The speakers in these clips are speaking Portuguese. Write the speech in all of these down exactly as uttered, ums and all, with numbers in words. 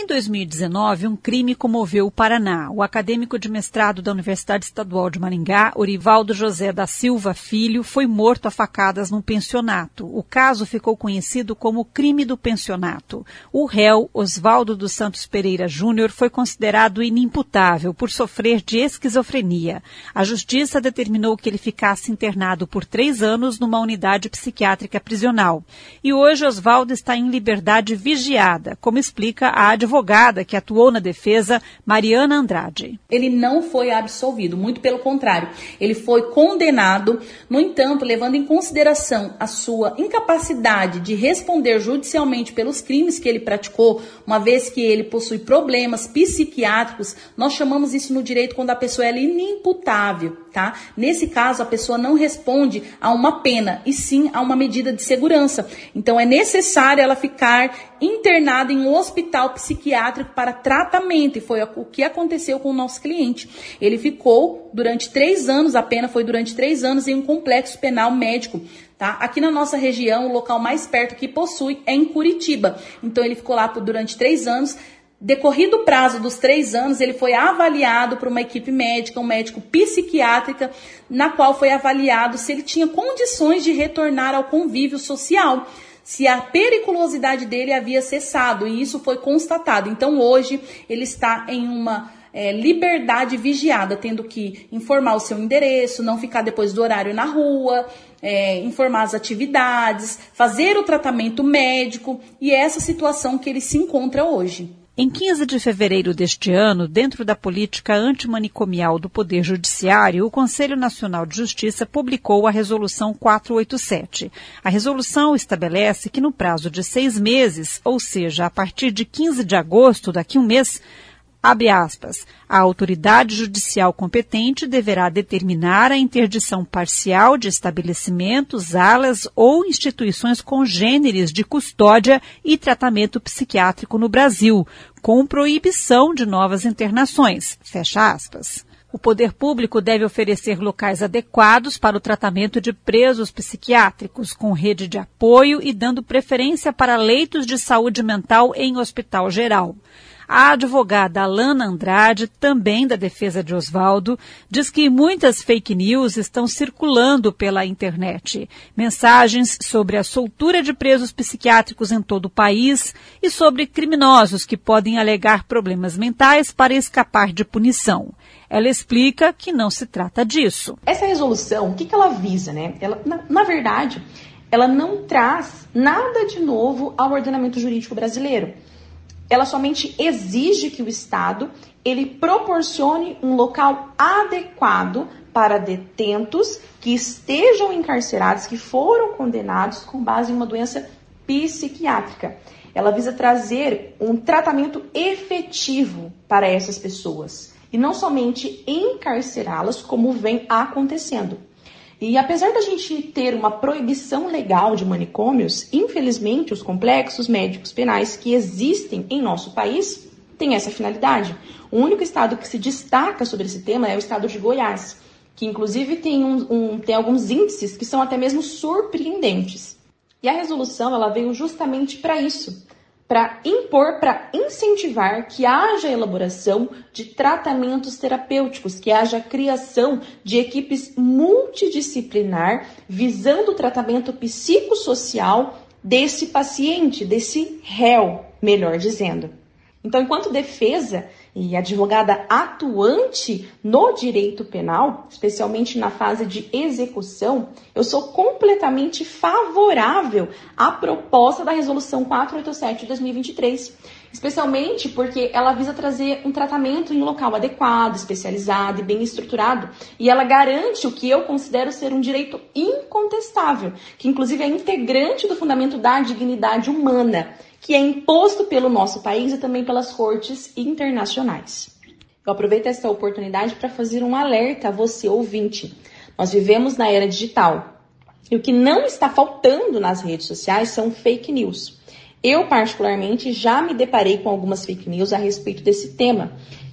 Em dois mil e dezenove, um crime comoveu o Paraná. O acadêmico de mestrado da Universidade Estadual de Maringá, Orivaldo José da Silva Filho, foi morto a facadas num pensionato. O caso ficou conhecido como crime do pensionato. O réu, Oswaldo dos Santos Pereira Júnior, foi considerado inimputável por sofrer de esquizofrenia. A justiça determinou que ele ficasse internado por três anos numa unidade psiquiátrica prisional. E hoje Oswaldo está em liberdade vigiada, como explica a advogada que atuou na defesa, Mariana Andrade. Ele não foi absolvido, muito pelo contrário. Ele foi condenado, no entanto, levando em consideração a sua incapacidade de responder judicialmente pelos crimes que ele praticou, uma vez que ele possui problemas psiquiátricos, nós chamamos isso no direito quando a pessoa é inimputável, tá? Nesse caso, a pessoa não responde a uma pena, e sim a uma medida de segurança. Então, é necessário ela ficar internada em um hospital psiquiátrico para tratamento, e foi o que aconteceu com o nosso cliente. Ele ficou durante três anos, a pena foi durante três anos em um complexo penal médico, tá? Aqui na nossa região, o local mais perto que possui é em Curitiba. Então ele ficou lá por, durante três anos. Decorrido o prazo dos três anos, ele foi avaliado por uma equipe médica, um médico psiquiátrica, na qual foi avaliado se ele tinha condições de retornar ao convívio social, se a periculosidade dele havia cessado, e isso foi constatado. Então, hoje, ele está em uma é, liberdade vigiada, tendo que informar o seu endereço, não ficar depois do horário na rua, é, informar as atividades, fazer o tratamento médico, e é essa situação que ele se encontra hoje. Em quinze de fevereiro deste ano, dentro da política antimanicomial do Poder Judiciário, o Conselho Nacional de Justiça publicou a Resolução quatrocentos e oitenta e sete. A resolução estabelece que no prazo de seis meses, ou seja, a partir de quinze de agosto, daqui a um mês, abre aspas, a autoridade judicial competente deverá determinar a interdição parcial de estabelecimentos, alas ou instituições congêneres de custódia e tratamento psiquiátrico no Brasil, com proibição de novas internações, fecha aspas. O poder público deve oferecer locais adequados para o tratamento de presos psiquiátricos, com rede de apoio e dando preferência para leitos de saúde mental em hospital geral. A advogada Alana Andrade, também da defesa de Oswaldo, diz que muitas fake news estão circulando pela internet. Mensagens sobre a soltura de presos psiquiátricos em todo o país e sobre criminosos que podem alegar problemas mentais para escapar de punição. Ela explica que não se trata disso. Essa resolução, o que, que ela visa, né? Ela, na, na verdade, ela não traz nada de novo ao ordenamento jurídico brasileiro. Ela somente exige que o Estado ele proporcione um local adequado para detentos que estejam encarcerados, que foram condenados com base em uma doença psiquiátrica. Ela visa trazer um tratamento efetivo para essas pessoas e não somente encarcerá-las como vem acontecendo. E apesar da gente ter uma proibição legal de manicômios, infelizmente os complexos médicos penais que existem em nosso país têm essa finalidade. O único estado que se destaca sobre esse tema é o estado de Goiás, que inclusive tem, um, um, tem alguns índices que são até mesmo surpreendentes. E a resolução ela veio justamente para isso, para impor, para incentivar que haja elaboração de tratamentos terapêuticos, que haja criação de equipes multidisciplinar visando o tratamento psicossocial desse paciente, desse réu, melhor dizendo. Então, enquanto defesa e advogada atuante no direito penal, especialmente na fase de execução, eu sou completamente favorável à proposta da Resolução quatrocentos e oitenta e sete de dois mil e vinte e três, especialmente porque ela visa trazer um tratamento em um local adequado, especializado e bem estruturado, e ela garante o que eu considero ser um direito incontestável, que inclusive é integrante do fundamento da dignidade humana, que é imposto pelo nosso país e também pelas cortes internacionais. Eu aproveito essa oportunidade para fazer um alerta a você, ouvinte. Nós vivemos na era digital e o que não está faltando nas redes sociais são fake news. Eu, particularmente, já me deparei com algumas fake news a respeito desse tema.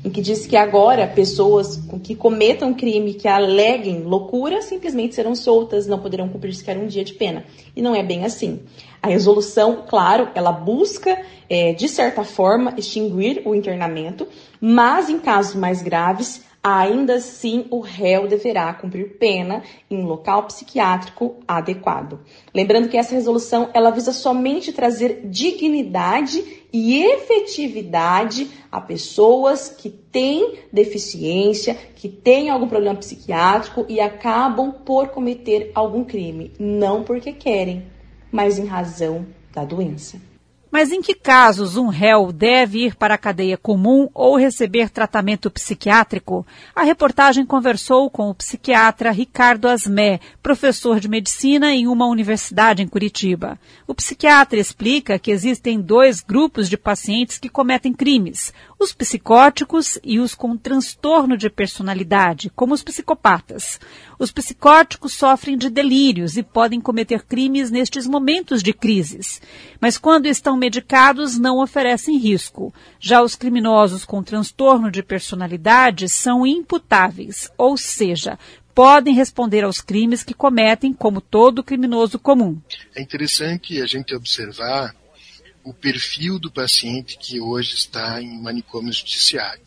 em que diz que agora pessoas que cometam crime, que aleguem loucura, simplesmente serão soltas, não poderão cumprir sequer um dia de pena. E não é bem assim. A resolução, claro, ela busca, é, de certa forma, extinguir o internamento, mas em casos mais graves, ainda assim o réu deverá cumprir pena em local psiquiátrico adequado. Lembrando que essa resolução ela visa somente trazer dignidade e efetividade a pessoas que têm deficiência, que têm algum problema psiquiátrico e acabam por cometer algum crime, não porque querem, mas em razão da doença. Mas em que casos um réu deve ir para a cadeia comum ou receber tratamento psiquiátrico? A reportagem conversou com o psiquiatra Ricardo Asmé, professor de medicina em uma universidade em Curitiba. O psiquiatra explica que existem dois grupos de pacientes que cometem crimes: os psicóticos e os com transtorno de personalidade, como os psicopatas. Os psicóticos sofrem de delírios e podem cometer crimes nestes momentos de crises. Mas quando estão medicados, não oferecem risco. Já os criminosos com transtorno de personalidade são imputáveis, ou seja, podem responder aos crimes que cometem como todo criminoso comum. É interessante a gente observar o perfil do paciente que hoje está em manicômio judiciário.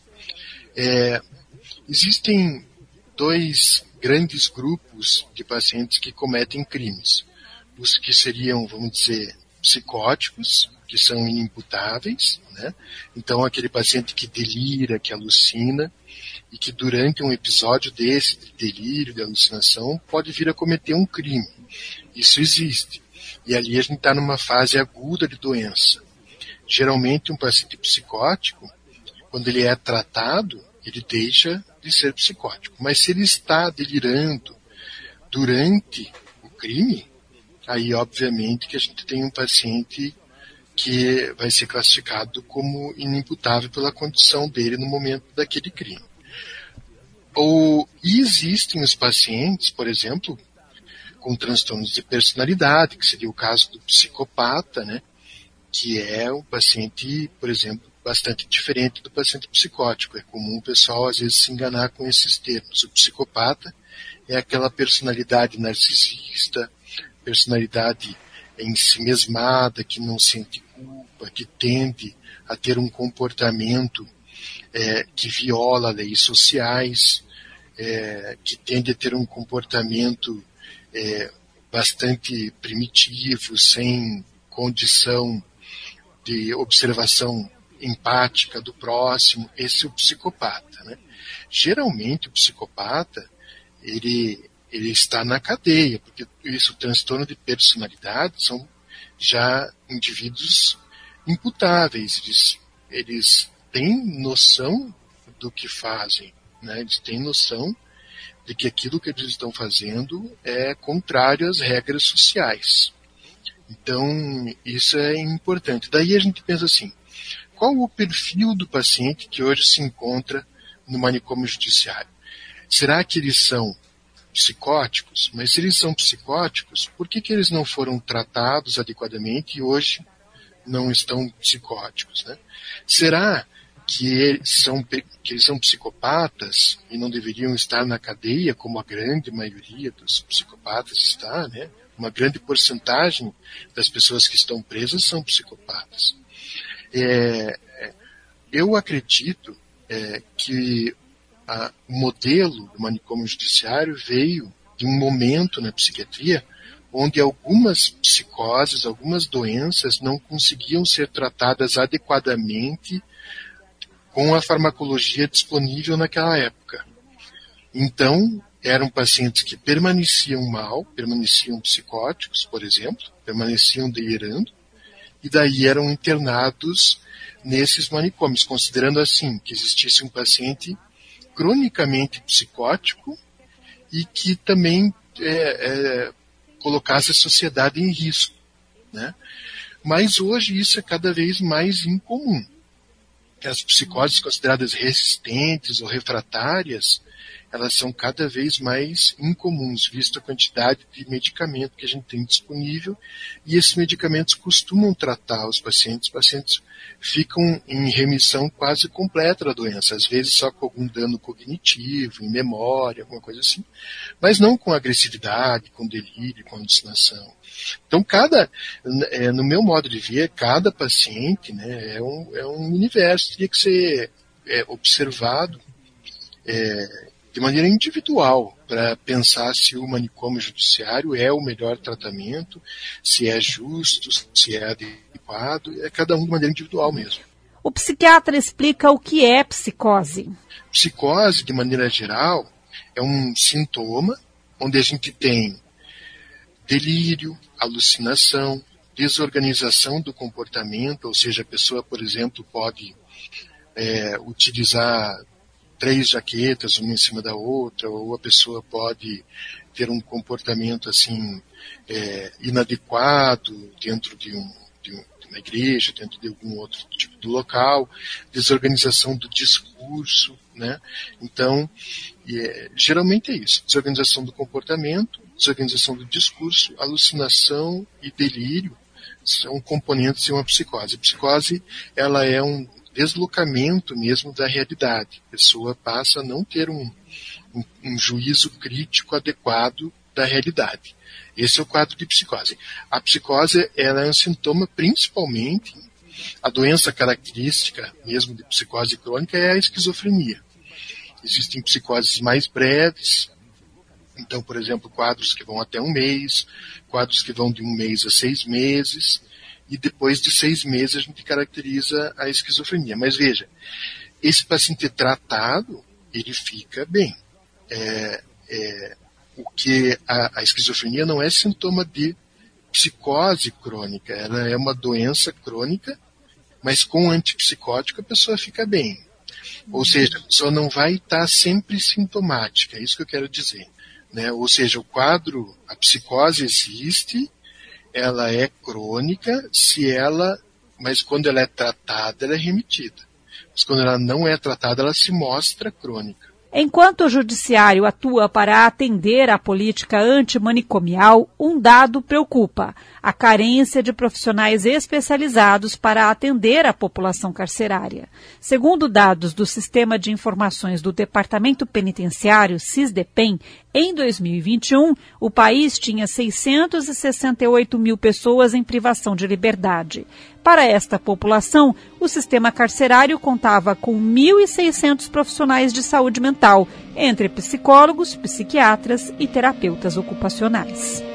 É, existem dois grandes grupos de pacientes que cometem crimes. Os que seriam, vamos dizer, psicóticos, que são inimputáveis, né? Então aquele paciente que delira, que alucina, e que durante um episódio desse, de delírio, de alucinação, pode vir a cometer um crime. Isso existe. E ali a gente está numa fase aguda de doença. Geralmente um paciente psicótico, quando ele é tratado, ele deixa de ser psicótico. Mas se ele está delirando durante o crime, aí obviamente que a gente tem um paciente que vai ser classificado como inimputável pela condição dele no momento daquele crime. Ou, e existem os pacientes, por exemplo, com transtornos de personalidade, que seria o caso do psicopata, né, que é um paciente, por exemplo, bastante diferente do paciente psicótico. É comum o pessoal, às vezes, se enganar com esses termos. O psicopata é aquela personalidade narcisista, personalidade ensimesmada, que não sente culpa, que tende a ter um comportamento é, que viola leis sociais, é, que tende a ter um comportamento é, bastante primitivo, sem condição de observação empática do próximo. Esse é o psicopata, né? Geralmente o psicopata ele, ele está na cadeia, porque isso, o transtorno de personalidade, são já indivíduos imputáveis, eles, eles têm noção do que fazem, né? Eles têm noção de que aquilo que eles estão fazendo é contrário às regras sociais. Então, isso é importante. Daí a gente pensa assim, qual o perfil do paciente que hoje se encontra no manicômio judiciário? Será que eles são psicóticos? Mas se eles são psicóticos, por que que eles não foram tratados adequadamente e hoje não estão psicóticos, né? Será que eles são, que eles são psicopatas e não deveriam estar na cadeia, como a grande maioria dos psicopatas está, né? Uma grande porcentagem das pessoas que estão presas são psicopatas. É, eu acredito é, que a, o modelo do manicômio judiciário veio de um momento na psiquiatria onde algumas psicoses, algumas doenças não conseguiam ser tratadas adequadamente com a farmacologia disponível naquela época. Então, eram pacientes que permaneciam mal, permaneciam psicóticos, por exemplo, permaneciam delirando, e daí eram internados nesses manicômios, considerando assim que existisse um paciente cronicamente psicótico e que também é, é, colocasse a sociedade em risco, né? Mas hoje isso é cada vez mais incomum. As psicoses consideradas resistentes ou refratárias, elas são cada vez mais incomuns, visto a quantidade de medicamento que a gente tem disponível, e esses medicamentos costumam tratar os pacientes. Os pacientes ficam em remissão quase completa da doença, às vezes só com algum dano cognitivo, em memória, alguma coisa assim, mas não com agressividade, com delírio, com alucinação. Então, cada, é, no meu modo de ver, cada paciente, né, é, um, é um universo, teria que ser é, observado é, de maneira individual, para pensar se o manicômio judiciário é o melhor tratamento, se é justo, se é adequado, é cada um de maneira individual mesmo. O psiquiatra explica o que é psicose. Psicose, de maneira geral, é um sintoma onde a gente tem delírio, alucinação, desorganização do comportamento, ou seja, a pessoa, por exemplo, pode é, utilizar três jaquetas, uma em cima da outra, ou a pessoa pode ter um comportamento assim é, inadequado dentro de, um, de, um, de uma igreja, dentro de algum outro tipo de local, desorganização do discurso, né? Então, é, geralmente é isso, desorganização do comportamento, desorganização do discurso, alucinação e delírio são componentes de uma psicose. A psicose, ela é um deslocamento mesmo da realidade. A pessoa passa a não ter um, um, um juízo crítico adequado da realidade. Esse é o quadro de psicose. A psicose, ela é um sintoma principalmente, a doença característica mesmo de psicose crônica é a esquizofrenia. Existem psicoses mais breves, então, por exemplo, quadros que vão até um mês, quadros que vão de um mês a seis meses, e depois de seis meses a gente caracteriza a esquizofrenia. Mas veja, esse paciente tratado, ele fica bem. É, é, o que a, a esquizofrenia não é sintoma de psicose crônica, ela é uma doença crônica, mas com antipsicótico a pessoa fica bem. Ou seja, a pessoa não vai estar sempre sintomática, é isso que eu quero dizer. Né? Ou seja, o quadro, a psicose existe, ela é crônica, se ela, mas quando ela é tratada, ela é remitida. Mas quando ela não é tratada, ela se mostra crônica. Enquanto o judiciário atua para atender a política antimanicomial, um dado preocupa: a carência de profissionais especializados para atender a população carcerária. Segundo dados do Sistema de Informações do Departamento Penitenciário, SISDEPEN, em dois mil e vinte e um, o país tinha seiscentos e sessenta e oito mil pessoas em privação de liberdade. Para esta população, o sistema carcerário contava com mil e seiscentos profissionais de saúde mental, entre psicólogos, psiquiatras e terapeutas ocupacionais.